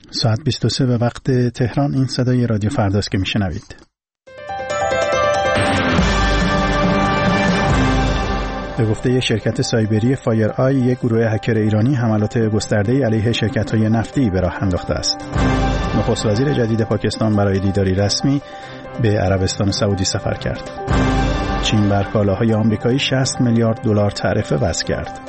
ساعت 23 به وقت تهران. این صدای رادیو فرداست که میشنوید. به گفته شرکت سایبری فایر آی، یک گروه هکر ایرانی حملات گسترده‌ای علیه شرکت‌های نفتی به راه انداخته است. نخست وزیر جدید پاکستان برای دیداری رسمی به عربستان سعودی سفر کرد. چین بر کالاهای آمریکایی 60 میلیارد دلار تعرفه وضع کرد.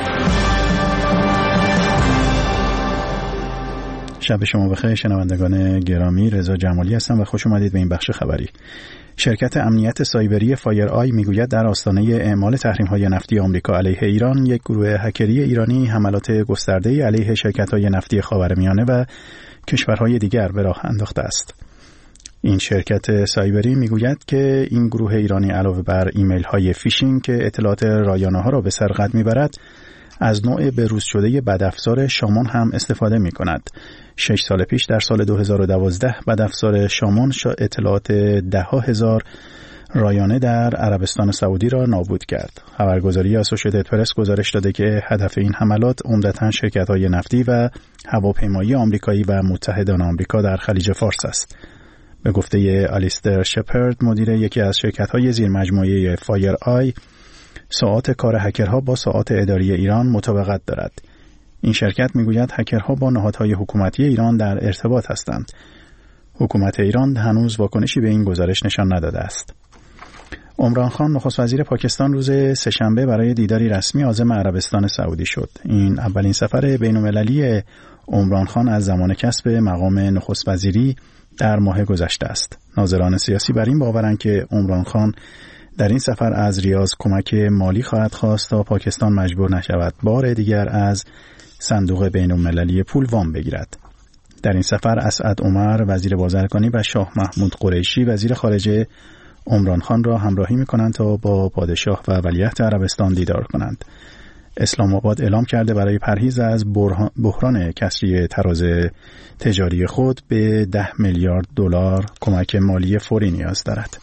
شب شما بخیر شنوندگان گرامی، رضا جمالی هستم و خوش اومدید به این بخش خبری. شرکت امنیت سایبری فایر آی میگوید در آستانه اعمال تحریم‌های نفتی آمریکا علیه ایران، یک گروه هکری ایرانی حملات گسترده‌ای علیه شرکت‌های نفتی خاورمیانه و کشورهای دیگر به راه انداخته است. این شرکت سایبری میگوید که این گروه ایرانی علاوه بر ایمیل‌های فیشینگ که اطلاعات رایانه‌ها را به سرقت میبرد، از نوع بروز شده بدافزار شامان هم استفاده می کند. 6 سال پیش در سال 2012 بدافزار شامان اطلاعات 10,000 رایانه در عربستان سعودی را نابود کرد. خبرگزاری اسوشییتد پرس گزارش داده که هدف این حملات عمدتاً شرکت‌های نفتی و هواپیمایی آمریکایی و متحدان آمریکا در خلیج فارس است. به گفته آلیستر شپرد، مدیر یکی از شرکت‌های زیرمجموعه فایر آی، ساعات کار هکرها با ساعات اداری ایران مطابقت دارد. این شرکت میگوید هکرها با نهادهای حکومتی ایران در ارتباط هستند. حکومت ایران هنوز واکنشی به این گزارش نشان نداده است. عمران خان نخست وزیر پاکستان روز سه‌شنبه برای دیداری رسمی عازم عربستان سعودی شد. این اولین سفر بین‌المللی عمران خان از زمان کسب مقام نخست وزیری در ماه گذشته است. ناظران سیاسی بر این باورند که عمران خان در این سفر از ریاض کمک مالی خواهد خواست تا پاکستان مجبور نشود بار دیگر از صندوق بین‌المللی پول وام بگیرد. در این سفر اسعد عمر وزیر بازرگانی و شاه محمود قریشی وزیر خارجه عمران خان را همراهی می‌کنند تا با پادشاه و ولیعهد عربستان دیدار کنند. اسلام آباد اعلام کرده برای پرهیز از بحران کسری تراز تجاری خود به 10 میلیارد دلار کمک مالی فوری نیاز دارد.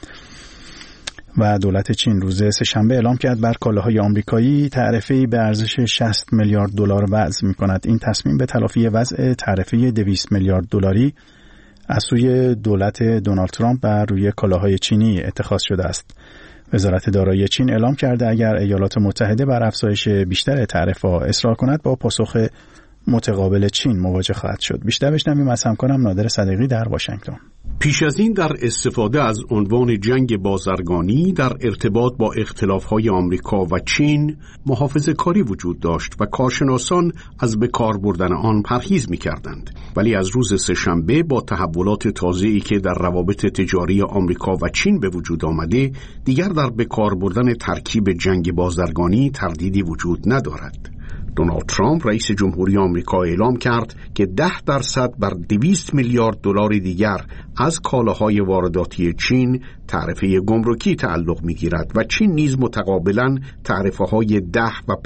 و دولت چین روز سه‌شنبه اعلام کرد بر کالاهای آمریکایی تعرفه‌ای به ارزش 60 میلیارد دلار وضع می‌کند. این تصمیم به تلافی وضع تعرفه 200 میلیارد دلاری از سوی دولت دونالد ترامپ بر روی کالاهای چینی اتخاذ شده است. وزارت دارایی چین اعلام کرده اگر ایالات متحده بر افزایش بیشتر تعرفه‌ها اصرار کند با پاسخ متقابل چین مواجه خواهد شد. بیشتر بشنویم از همکارم نادر صدیقی در واشنگتن. پیش از این در استفاده از عنوان جنگ بازرگانی در ارتباط با اختلاف‌های آمریکا و چین محافظه‌کاری وجود داشت و کارشناسان از به کار بردن آن پرهیز می‌کردند. ولی از روز سه‌شنبه با تحولات تازه‌ای که در روابط تجاری آمریکا و چین به وجود آمده، دیگر در به کار بردن ترکیب جنگ بازرگانی تردیدی وجود ندارد. دونالد ترامپ رئیس جمهوری آمریکا اعلام کرد که 10% بر 200 میلیارد دلار دیگر از کالاهای وارداتی چین تعرفه گمرکی تعلق می‌گیرد و چین نیز متقابلاً تعرفه‌های 10 و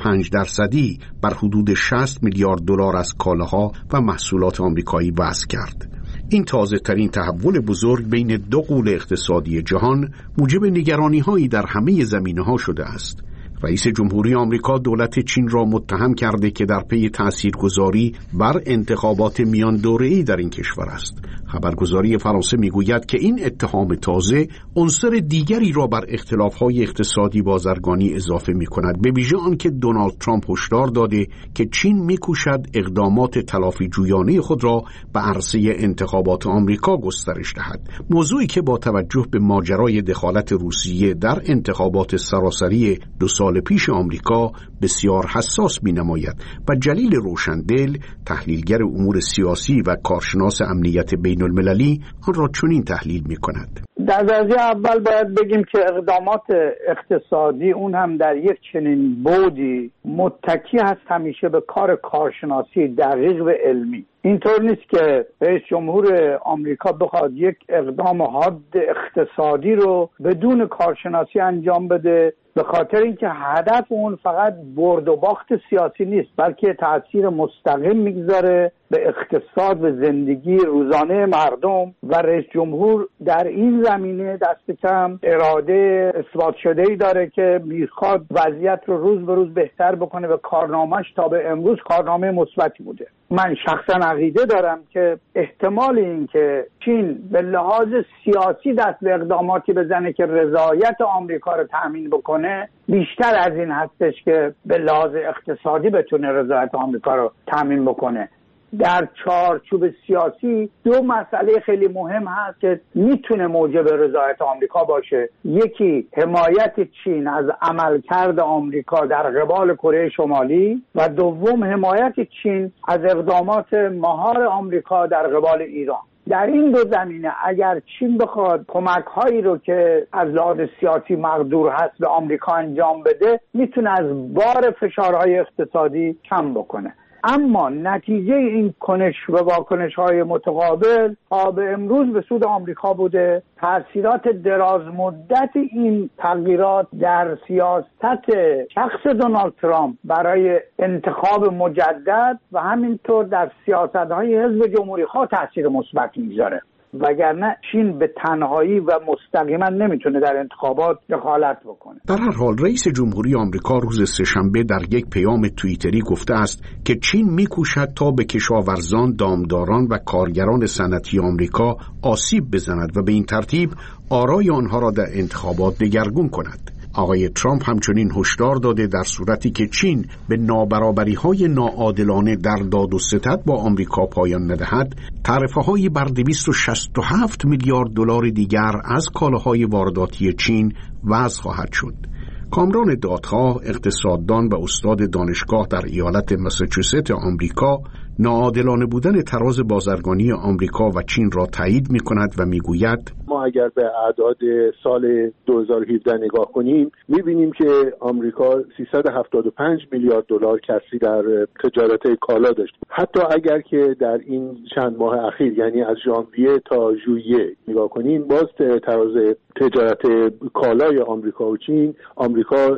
5% بر حدود 60 میلیارد دلار از کالاها و محصولات آمریکایی وضع کرد. این تازه ترین تحول بزرگ بین دو غول اقتصادی جهان موجب نگرانی‌هایی در همه زمینه‌ها شده است. رئیس جمهوری آمریکا دولت چین را متهم کرده که در پی تاثیرگذاری بر انتخابات میان دوره‌ای در این کشور است. خبرگزاری فرانسه میگوید که این اتهام تازه عنصر دیگری را بر اختلاف‌های اقتصادی بازرگانی اضافه می‌کند، به ویژه آنکه دونالد ترامپ هشدار داده که چین می‌کوشد اقدامات تلافی جویانه خود را به عرصه انتخابات آمریکا گسترش دهد. موضوعی که با توجه به ماجرای دخالت روسیه در انتخابات سراسری 2 سال پیش آمریکا بسیار حساس می‌نماید و جلیل روشندل، تحلیلگر امور سیاسی و کارشناس امنیت بین‌المللی، آن را چنین تحلیل می‌کند. در درجه اول باید بگیم که اقدامات اقتصادی، اون هم در یک چنین بودی، متکی هست همیشه به کار کارشناسی دقیق و علمی. اینطور نیست که رئیس جمهور آمریکا بخواد یک اقدام حاد اقتصادی رو بدون کارشناسی انجام بده، به خاطر اینکه هدف اون فقط برد و باخت سیاسی نیست، بلکه تأثیر مستقیم میگذاره به اقتصاد و زندگی روزانه مردم و رئیس جمهور در این زمینه دست کم اراده اثبات شده‌ای داره که میخواد وضعیت رو روز به روز بهتر بکنه و کارنامه‌اش تا به امروز کارنامه مثبتی بوده. من شخصا عقیده دارم که احتمال این که چین به لحاظ سیاسی دست به اقداماتی بزنه که رضایت آمریکا رو تأمین بکنه بیشتر از این هستش که به لحاظ اقتصادی بتونه رضایت آمریکا رو تأمین بکنه. در چارچوب سیاسی دو مسئله خیلی مهم هست که میتونه موجب رضایت آمریکا باشه. یکی حمایت چین از عملکرد آمریکا در قبال کره شمالی و دوم حمایت چین از اقدامات مهار آمریکا در قبال ایران. در این دو زمینه اگر چین بخواد کمک هایی رو که از لحاظ سیاسی مقدور هست به آمریکا انجام بده میتونه از بار فشارهای اقتصادی کم بکنه. اما نتیجه این کنش و واکنش‌های متقابل تا به امروز به سود آمریکا بوده. تأثیرات دراز مدت این تغییرات در سیاست شخص دونالد ترامپ برای انتخاب مجدد و همینطور در سیاست‌های حزب جمهوری‌خواه تأثیر مثبت می‌ذاره. وگرنه چین به تنهایی و مستقیما نمیتونه در انتخابات دخالت بکنه. در هر حال رئیس جمهوری آمریکا روز سه‌شنبه در یک پیام توییتری گفته است که چین میکوشد تا به کشاورزان، دامداران و کارگران صنعتی آمریکا آسیب بزند و به این ترتیب آرای آنها را در انتخابات دگرگون کند. آقای ترامپ همچنین هشدار داده در صورتی که چین به نابرابری‌های ناعادلانه در داد و ستد با آمریکا پایان ندهد، تعرفه‌های بر 267 میلیارد دلار دیگر از کالاهای وارداتی چین وضع خواهد شد. کامران دادخواه، اقتصاددان و استاد دانشگاه در ایالت ماساچوست آمریکا، ناعادلانه بودن تراز بازرگانی آمریکا و چین را تایید می‌کند و می‌گوید ما اگر به اعداد سال 2017 نگاه کنیم می‌بینیم که آمریکا 375 میلیارد دلار کسری در تجارت کالا داشت. حتی اگر که در این چند ماه اخیر یعنی از ژانویه تا ژوئیه نگاه کنیم باز تراز تجارت کالای آمریکا و چین آمریکا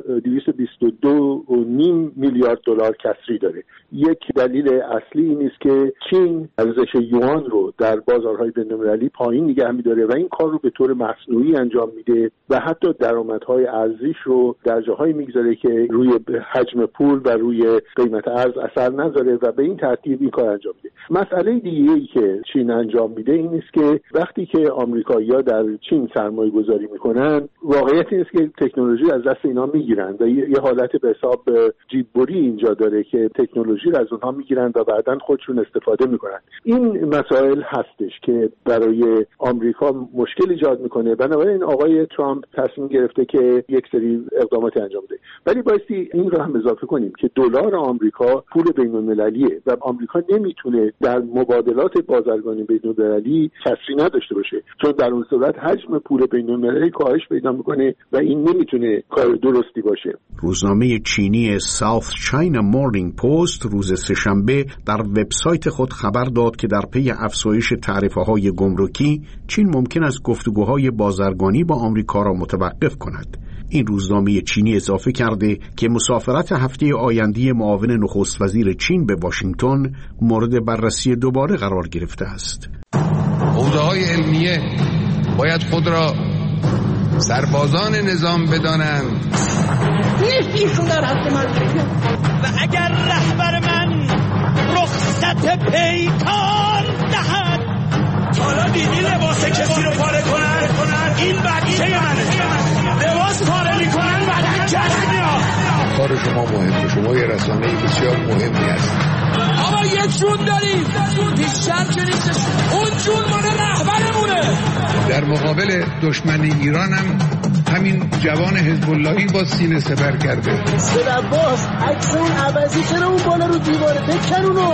222.5 میلیارد دلار کسری داره. یک دلیل اصلی این است که چین ارزش یوان رو در بازارهای بین‌المللی پایین نگه می‌داره و این کار رو به طور مصنوعی انجام میده و حتی درآمدهای ارزیش رو در جاهایی میگذاره که روی حجم پول و روی قیمت ارز اثر نذاره و به این ترتیب این کار انجام میده. مسئله دیگه‌ای که چین انجام میده این است که وقتی که آمریکایی‌ها در چین سرمایه‌گذاری میکنن واقعیت این است که تکنولوژی از دست اینا میگیرن و یه حالت به حساب جیببری اینجا داره که تکنولوژی رو از اونها میگیرن و بعداً خودشون استفاده میکنن. این مسائل هستش که برای آمریکا مشکل ایجاد میکنه. بنابراین آقای ترامپ تصمیم گرفته که یک سری اقدامات انجام بده. ولی بایستی این رو هم اضافه کنیم که دلار آمریکا پول بین‌المللیه و آمریکا نمیتونه در مبادلات بازرگانی بین‌المللی کسری نداشته باشه، چون در اون صورت حجم پول بین‌المللی کاهش پیدا میکنه و این نمیتونه کار درستی باشه. روزنامه چینی South China Morning Post روز سه‌شنبه در وبسایت خود خبر داد که در پی افزایش تعرفه‌های گمرکی چین ممکن است گفتگوهای بازرگانی با آمریکا را متوقف کند. این روزنامه چینی اضافه کرده که مسافرت هفته آینده معاون نخست وزیر چین به واشنگتن مورد بررسی دوباره قرار گرفته است. حوزه‌های علمیه باید خود را سربازان نظام بدانند. ایشون در حق من و اگر رهبر من رخصت پیکار دهد. حالا دیدی لباس کسی رو پاره کنن؟ این بچه منه. لباس پاره میکنن بدن کسی میاد. کار شما مهمه. شما یه رسانه‌ای بسیار مهمی هست. آقا یه جون داریم بیشتر که نیستش. اون جون مال رهبرمونه. در مقابل دشمن ایران هم همین جوان حزب اللهی با سینه سپر کرده. سید عباس عکس اون عوضی چرا اون بالا رو دیواره بکن اونو.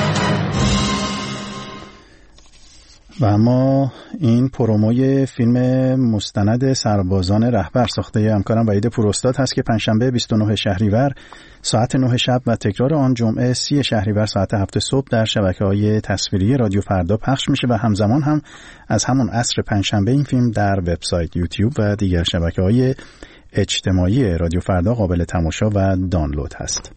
و اما این پروموی فیلم مستند سربازان رهبر ساخته همکارم وحید پوراستاد هست که پنجشنبه 29 شهریور ساعت 9 شب و تکرار آن جمعه 30 شهریور ساعت 7 صبح در شبکه‌های تصویری رادیو فردا پخش میشه و همزمان هم از همون عصر پنجشنبه این فیلم در وبسایت، یوتیوب و دیگر شبکه‌های اجتماعی رادیو فردا قابل تماشا و دانلود هست.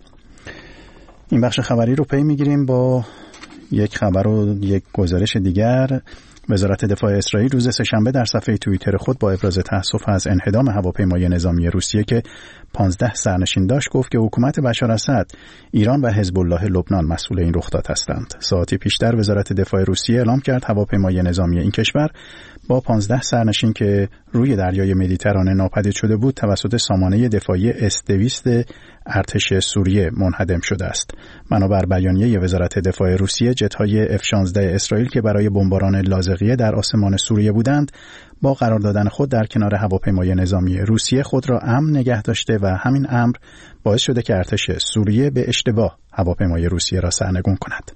این بخش خبری رو پی میگیریم با یک خبر و یک گزارش دیگر. وزارت دفاع اسرائیل روز سه‌شنبه در صفحه توییتر خود با ابراز تأسف از انهدام هواپیمای نظامی روسیه که 15 سرنشین داشت گفت که حکومت بشار اسد، ایران و حزب الله لبنان مسئول این رخداد هستند. ساعتی پیشتر وزارت دفاع روسیه اعلام کرد هواپیمای نظامی این کشور با 15 سرنشین که روی دریای مدیترانه ناپدید شده بود توسط سامانه دفاعی S-200 ارتش سوریه منهدم شده است. بنابر بیانیه وزارت دفاع روسیه، جت‌های F-16 اسرائیل که برای بمباران لاذقیه در آسمان سوریه بودند، با قرار دادن خود در کنار هواپیمای نظامی روسیه خود را امن نگه داشته و همین امر باعث شده که ارتش سوریه به اشتباه هواپیمای روسیه را سرنگون کند.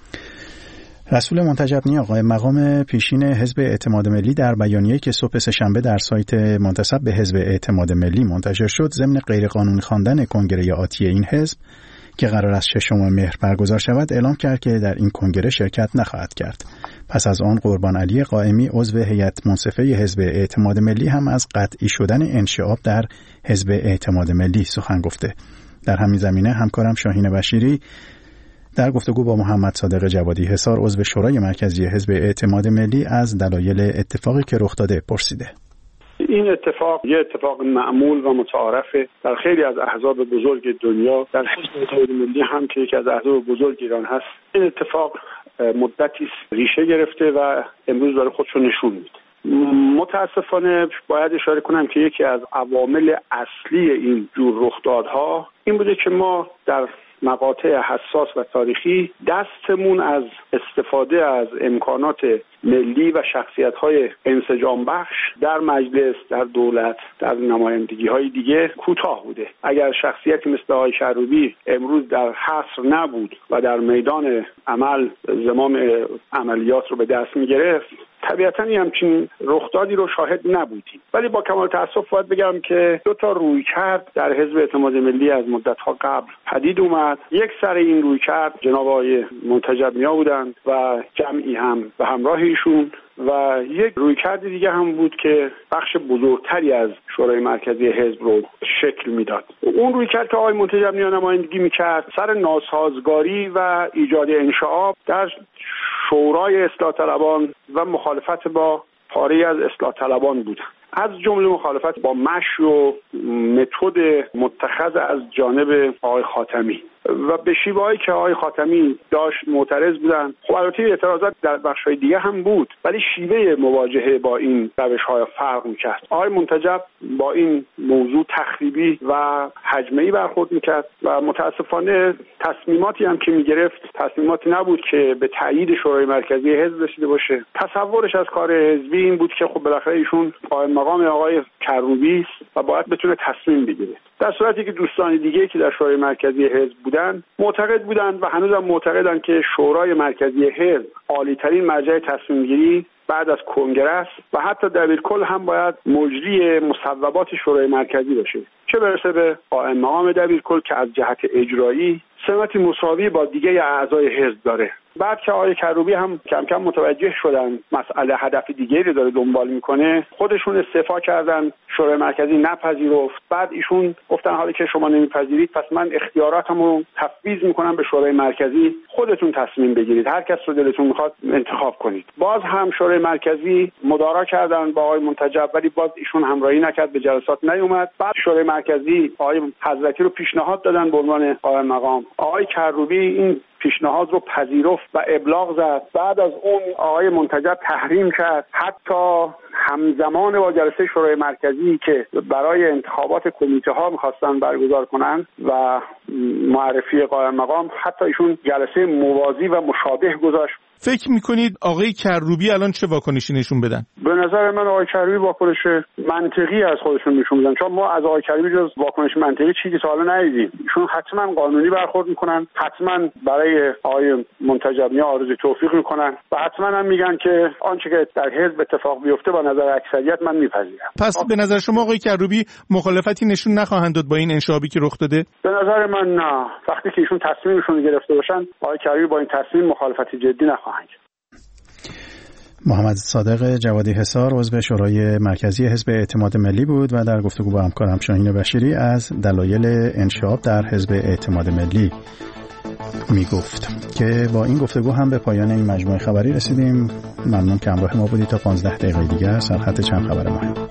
رسول منتجبی آقای مقام پیشین حزب اعتماد ملی در بیانیه‌ای که صبح سه‌شنبه در سایت منتسب به حزب اعتماد ملی منتشر شد، ضمن غیرقانونی خواندن کنگره آتی این حزب که قرار است 6 مهر برگزار شود، اعلام کرد که در این کنگره شرکت نخواهد کرد. پس از آن قربان علی قائمی عضو هیئت منصفه حزب اعتماد ملی هم از قطعی شدن انشعاب در حزب اعتماد ملی سخن گفته. در همین زمینه همکارم شاهین بشیری در گفتگو با محمد صادق جوادی حصار عضو شورای مرکزی حزب اعتماد ملی از دلایل اتفاقی که رخ داده پرسیده. این اتفاق یه اتفاق معمول و متعارفه در خیلی از احزاب بزرگ دنیا، در حزب اعتماد ملی هم که یکی از احزاب بزرگ ایران هست. این اتفاق مدتی ریشه گرفته و امروز داره خودشو نشون میده. متاسفانه باید اشاره کنم که یکی از عوامل اصلی این جور رخدادها این بوده که ما در مقاطع حساس و تاریخی دستمون از استفاده از امکانات ملی و شخصیت‌های انسجام بخش در مجلس، در دولت، در نمایندگی‌های دیگه کوتاه بوده. اگر شخصیتی مثل آقای کروبی امروز در حصر نبود و در میدان عمل زمام عملیات رو به دست می‌گرفت، طبیعتاً همچین رخدادی رو شاهد نبودیم. ولی با کمال تأسف باید بگم که دو تا رویکرد در حزب اعتماد ملی از مدت‌ها قبل پدید اومد. یک سر این رویکرد جناب آقای منتجبی بودند و جمعی هم به همراه ایشون، و یک رویکرد دیگه هم بود که بخش بزرگتری از شورای مرکزی حزب رو شکل میداد. اون رویکرد که آقای منتجبی نمایندگی میکرد سر ناسازگاری و ایجاد انشعاب در شورای اصلاح طلبان و مخالفت با پاره از اصلاح طلبان بود، از جمله مخالفت با مشی و متد متخذ از جانب آقای خاتمی و به شیوه‌ای که آقای خاتمی داشت معترض بودن. خب البته اعتراضات در بخش‌های دیگه هم بود، ولی شیوه مواجهه با این روش‌ها فرق می‌کرد. آقای منتجب با این موضوع تخریبی و هجمه‌ای برخورد می‌کرد و متأسفانه تصمیماتی هم که می‌گرفت تصمیماتی نبود که به تایید شورای مرکزی حزب رسیده باشه. تصورش از کار حزبی این بود که خب بالاخره ایشون قائم مقام آقای کروبی است و باید بتونه تصمیم بگیره، در صورتی که دوستان دیگه که در شورای مرکزی حزب معتقد بودند و هنوزم معتقدند که شورای مرکزی حزب عالی‌ترین مرجع تصمیم گیری بعد از کنگره است و حتی دبیرکل هم باید مجری مصوبات شورای مرکزی باشه، چه برسه به قائم مقام دبیرکل که از جهت اجرایی سمتی مساوی با دیگه اعضای حزب داره. بعد که آقای کروبی هم کم کم متوجه شدن مسئله هدف دیگه‌ای رو داره دنبال میکنه، خودشون استعفا کردن، شورای مرکزی نپذیرفت. بعد ایشون گفتن حالا که شما نمیپذیرید پس من اختیاراتمو تفویض میکنم به شورای مرکزی، خودتون تصمیم بگیرید، هر کس رو دلتون میخواد انتخاب کنید. باز هم شورای مرکزی مدارا کردن با آقای منتجب، ولی باز ایشون همراهی نکرد، به جلسات نیومد. بعد شورای مرکزی آقای حضرتی رو پیشنهاد دادن به عنوان قائم مقام. آقای کروبی این پیشنهاد رو پذیرفت و ابلاغ زد. بعد از اون آقای منتجب تحریم کرد، حتی همزمان با جلسه شورای مرکزی که برای انتخابات کمیته ها می‌خواستن برگزار کنن و معرفی قائم مقام، حتی ایشون جلسه موازی و مشابه گذاشت. فکر میکنید آقای کروبی الان چه واکنشی نشون بدن؟ به نظر من آقای کروبی واکنش منطقی از خودشون نشون میدن، چون ما از آقای کروبی جز واکنش منطقی چیزی تا حالا ندیدیم. ایشون حتما قانونی برخورد میکنن، حتما برای آقای منتجبی آرزوی توفیق میکنن و حتما هم میگن که آنچه که در حزب اتفاق بیفته با نظر اکثریت من میپذیرم. پس به نظر شما آقای کروبی مخالفتی نشون نخواهند داد با این انشعابی که رخ داده؟ به نظر من نه. وقتی که ایشون تصمیمشون گرفته باشن، آقای کروبی با این تصمیم مخالفتی جدی نخواهند. محمد صادق جوادی حصار عضو شورای مرکزی حزب اعتماد ملی بود و در گفتگو با همکارم شاهین بشیری از دلایل انشعاب در حزب اعتماد ملی میگفت که با این گفتگو هم به پایان این مجموعه خبری رسیدیم. ممنون که همراه ما بودید. تا 15 دقیقه دیگر سرخط چند خبر مهم.